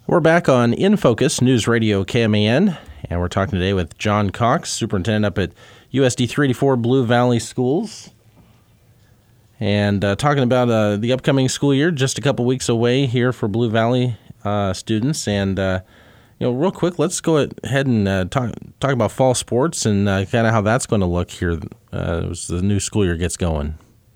We're back on In Focus News Radio KMAN, and we're talking today with John Cox, superintendent up at USD 384 Blue Valley Schools, and talking about the upcoming school year, just a couple weeks away here for Blue Valley students. And real quick, let's go ahead and talk about fall sports and kind of how that's going to look here as the new school year gets going.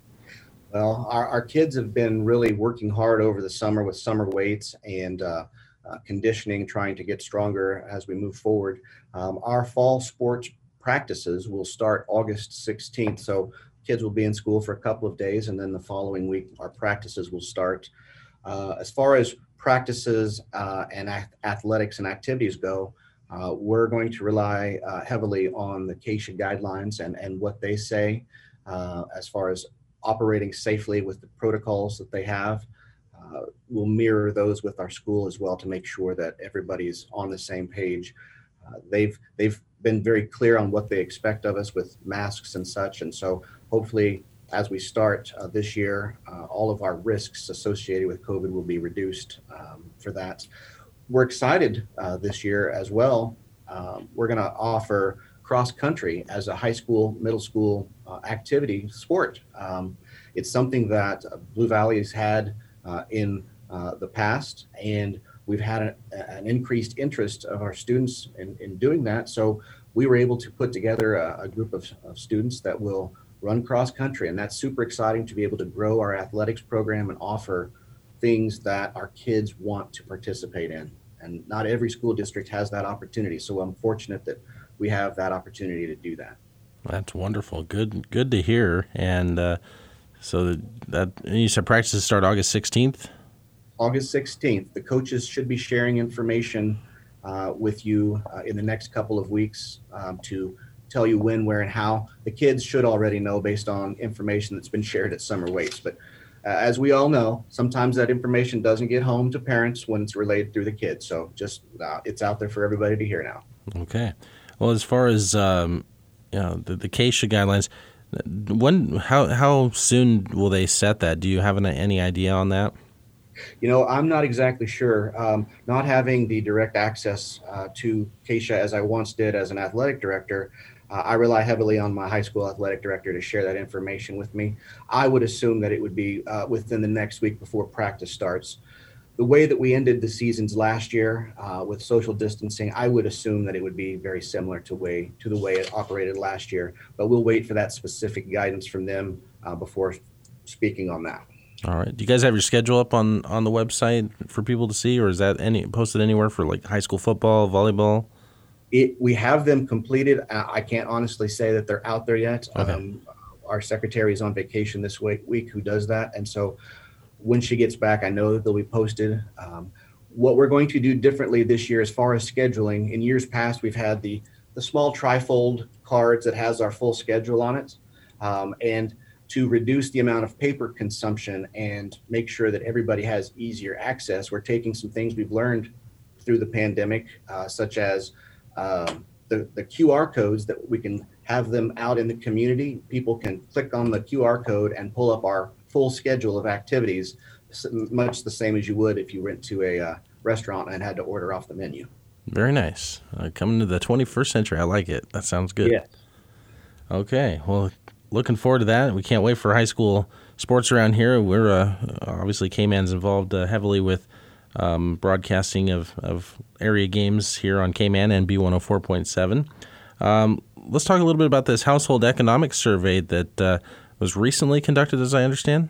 Well, our kids have been really working hard over the summer with summer weights and conditioning, trying to get stronger as we move forward. Our fall sports practices will start August 16th. So kids will be in school for a couple of days, and then the following week, our practices will start. As far as practices and athletics and activities go, we're going to rely heavily on the KSHSAA guidelines and what they say as far as operating safely with the protocols that they have. We'll mirror those with our school as well to make sure that everybody's on the same page. They've been very clear on what they expect of us with masks and such, and so hopefully as we start this year, all of our risks associated with COVID will be reduced for that. We're excited this year as well. We're going to offer cross country as a high school, middle school activity sport. It's something that Blue Valley has had in the past, and we've had an increased interest of our students in doing that. So we were able to put together a group of students that will run cross country, and that's super exciting to be able to grow our athletics program and offer things that our kids want to participate in. And not every school district has that opportunity. So I'm fortunate that we have that opportunity to do that. That's wonderful. Good to hear. And so that you said practices start August 16th? August 16th. The coaches should be sharing information with you in the next couple of weeks to tell you when, where, and how. The kids should already know based on information that's been shared at summer weights. But as we all know, sometimes that information doesn't get home to parents when it's relayed through the kids. So just it's out there for everybody to hear now. Okay. Well, as far as the KSHSAA guidelines, how soon will they set that? Do you have any idea on that? I'm not exactly sure. Not having the direct access to KSHSAA as I once did as an athletic director, I rely heavily on my high school athletic director to share that information with me. I would assume that it would be within the next week before practice starts. The way that we ended the seasons last year with social distancing, I would assume that it would be very similar to the way it operated last year. But we'll wait for that specific guidance from them before speaking on that. All right. Do you guys have your schedule up on the website for people to see, or is that posted anywhere for like high school football, volleyball? We have them completed. I can't honestly say that they're out there yet. Okay. Our secretary is on vacation this week who does that. And so when she gets back, I know that they'll be posted. What we're going to do differently this year as far as scheduling, in years past, we've had the small trifold cards that has our full schedule on it. And to reduce the amount of paper consumption and make sure that everybody has easier access, we're taking some things we've learned through the pandemic, such as the QR codes that we can have them out in the community. People can click on the QR code and pull up our full schedule of activities, much the same as you would if you went to a restaurant and had to order off the menu. Very nice. Coming to the 21st century. I like it. That sounds good. Yeah. Okay. Well, looking forward to that. We can't wait for high school sports around here. We're obviously KMAN's involved heavily with broadcasting of area games here on KMAN and B104.7. Let's talk a little bit about this household economic survey that was recently conducted, as I understand.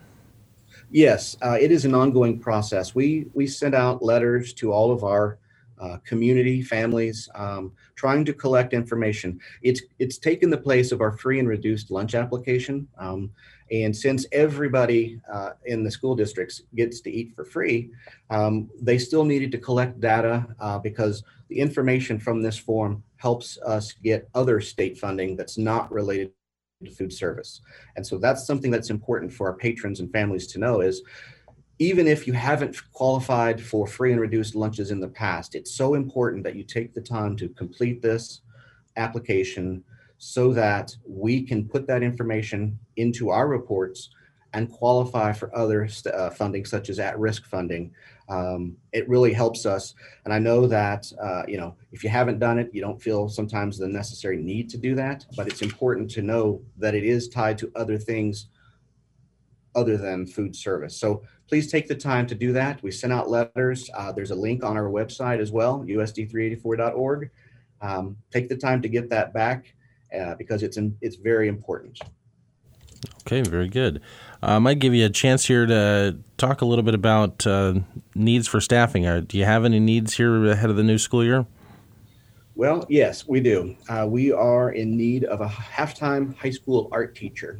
Yes, it is an ongoing process. We sent out letters to all of our community families trying to collect information. It's taken the place of our free and reduced lunch application. And since everybody in the school districts gets to eat for free, they still needed to collect data because the information from this form helps us get other state funding that's not related to food service. And so that's something that's important for our patrons and families to know is, even if you haven't qualified for free and reduced lunches in the past, it's so important that you take the time to complete this application so that we can put that information into our reports and qualify for other funding, such as at-risk funding. It really helps us. And I know that, if you haven't done it, you don't feel sometimes the necessary need to do that, but it's important to know that it is tied to other things other than food service. So please take the time to do that. We sent out letters. There's a link on our website as well, usd384.org. Take the time to get that back because it's very important. Okay, very good. I might give you a chance here to talk a little bit about needs for staffing. Do you have any needs here ahead of the new school year? Well, yes, we do. We are in need of a half-time high school art teacher.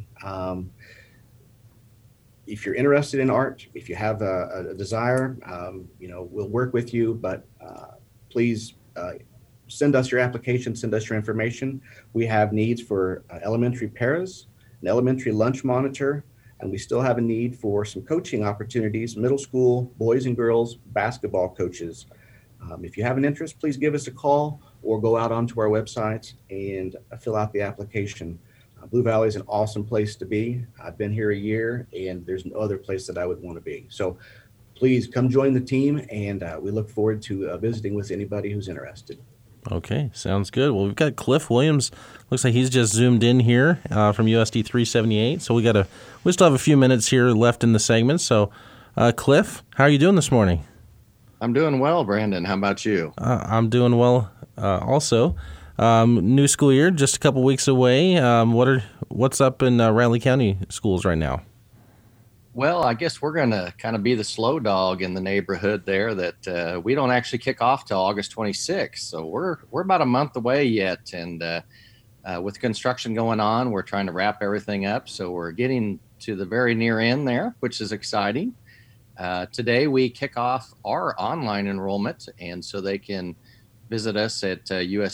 If you're interested in art, if you have a desire, we'll work with you, but please send us your application, send us your information. We have needs for elementary paras, an elementary lunch monitor, and we still have a need for some coaching opportunities, middle school, boys and girls, basketball coaches. If you have an interest, please give us a call or go out onto our website and fill out the application. Blue Valley is an awesome place to be. I've been here a year, and there's no other place that I would want to be. So please come join the team, and we look forward to visiting with anybody who's interested. Okay, sounds good. Well, we've got Cliff Williams. Looks like he's just zoomed in here from USD 378. So we still have a few minutes here left in the segment. So, Cliff, how are you doing this morning? I'm doing well, Brandon. How about you? I'm doing well also. New school year, just a couple weeks away. What's up in Riley County schools right now? Well, I guess we're going to kind of be the slow dog in the neighborhood there that we don't actually kick off till August 26th. So we're about a month away yet. And with construction going on, we're trying to wrap everything up. So we're getting to the very near end there, which is exciting. Today we kick off our online enrollment, and so they can visit us at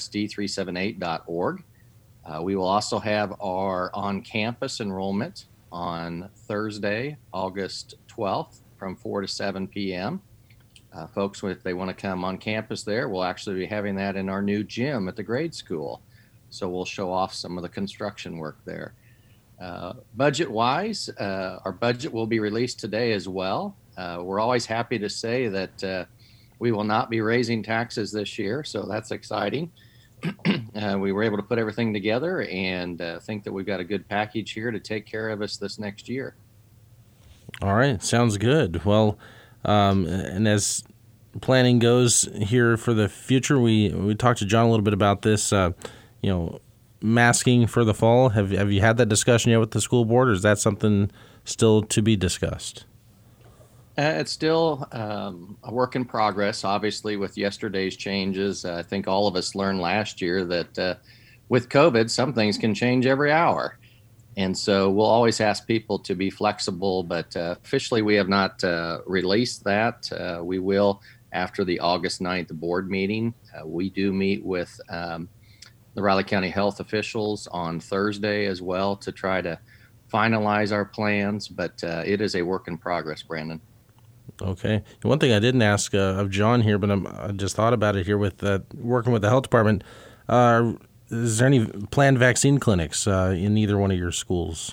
usd378.org. We will also have our on-campus enrollment on Thursday, August 12th from 4 to 7 p.m. Folks, if they want to come on campus there, we'll actually be having that in our new gym at the grade school. So we'll show off some of the construction work there. Budget-wise, our budget will be released today as well. We're always happy to say that we will not be raising taxes this year, so that's exciting. We were able to put everything together and think that we've got a good package here to take care of us this next year. All right, sounds good. Well, and as planning goes here for the future, we talked to John a little bit about this, masking for the fall. Have you had that discussion yet with the school board, or is that something still to be discussed? It's still a work in progress. Obviously, with yesterday's changes, I think all of us learned last year that with COVID, some things can change every hour. And so we'll always ask people to be flexible, but officially we have not released that. We will after the August 9th board meeting. We do meet with the Riley County health officials on Thursday as well to try to finalize our plans, but it is a work in progress, Brandon. Okay. One thing I didn't ask of John here, but I just thought about it here with working with the health department. Is there any planned vaccine clinics in either one of your schools?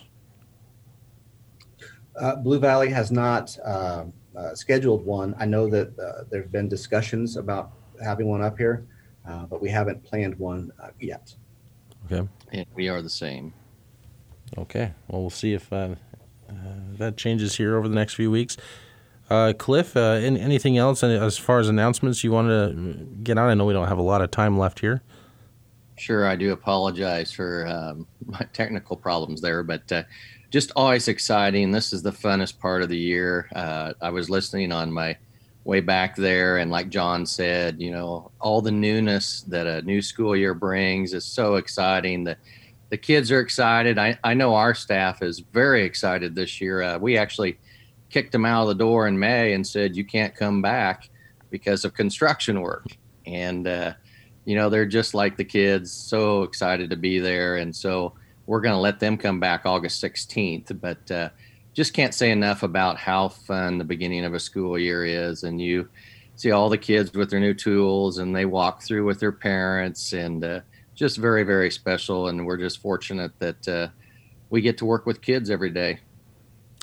Blue Valley has not scheduled one. I know that there have been discussions about having one up here, but we haven't planned one yet. Okay. And we are the same. Okay. Well, we'll see if that changes here over the next few weeks. Cliff, anything else as far as announcements you want to get on? I know we don't have a lot of time left here. Sure, I do apologize for my technical problems there, but just always exciting. This is the funnest part of the year. I was listening on my way back there, and like John said, all the newness that a new school year brings is so exciting. The kids are excited. I know our staff is very excited this year. We actually kicked them out of the door in May and said, you can't come back because of construction work. And, they're just like the kids, so excited to be there. And so we're going to let them come back August 16th. But just can't say enough about how fun the beginning of a school year is. And you see all the kids with their new tools and they walk through with their parents, and just very, very special. And we're just fortunate that we get to work with kids every day.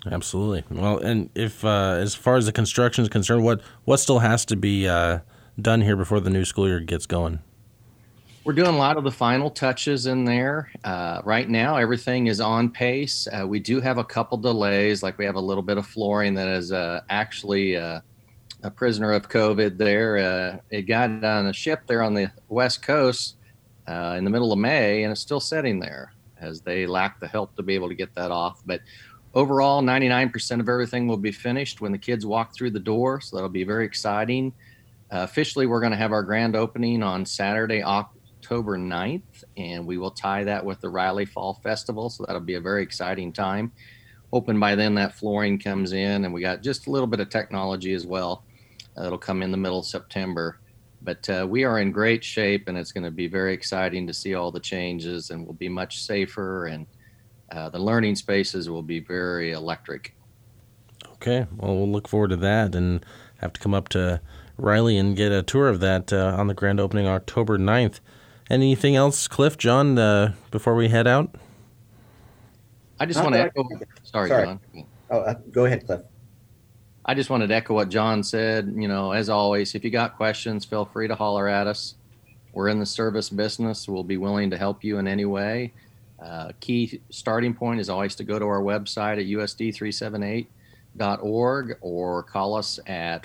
Absolutely. Well, and if as far as the construction is concerned, what still has to be done here before the new school year gets going? We're doing a lot of the final touches in there. Right now, everything is on pace. We do have a couple delays, like we have a little bit of flooring that is actually a prisoner of COVID there. It got on a ship there on the West Coast in the middle of May, and it's still sitting there as they lack the help to be able to get that off. But overall, 99% of everything will be finished when the kids walk through the door, so that'll be very exciting. Officially, we're going to have our grand opening on Saturday, October 9th, and we will tie that with the Riley Fall Festival, so that'll be a very exciting time. Hoping by then that flooring comes in, and we got just a little bit of technology as well. It'll come in the middle of September. But we are in great shape, and it's going to be very exciting to see all the changes, and we'll be much safer, and the learning spaces will be very electric. Okay, well, we'll look forward to that and have to come up to Riley and get a tour of that on the grand opening October 9th. Anything else, Cliff, John, before we head out? I just want to echo. Sorry, John. Oh, go ahead, Cliff. I just wanted to echo what John said. You know, as always, if you got questions, feel free to holler at us. We're in the service business. We'll be willing to help you in any way. Key starting point is always to go to our website at usd378.org or call us at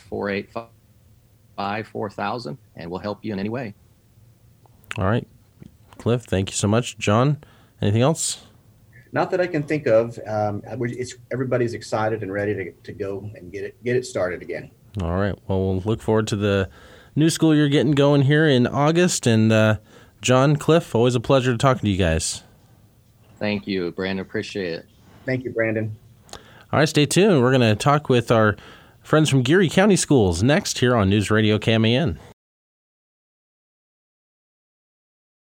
485-4000, and we'll help you in any way. All right. Cliff, thank you so much. John, anything else? Not that I can think of. Everybody's excited and ready to go and get it started again. All right. Well, we'll look forward to the new school year getting going here in August. And John, Cliff, always a pleasure to talk to you guys. Thank you, Brandon. Appreciate it. Thank you, Brandon. All right, stay tuned. We're going to talk with our friends from Geary County Schools next here on News Radio KMAN.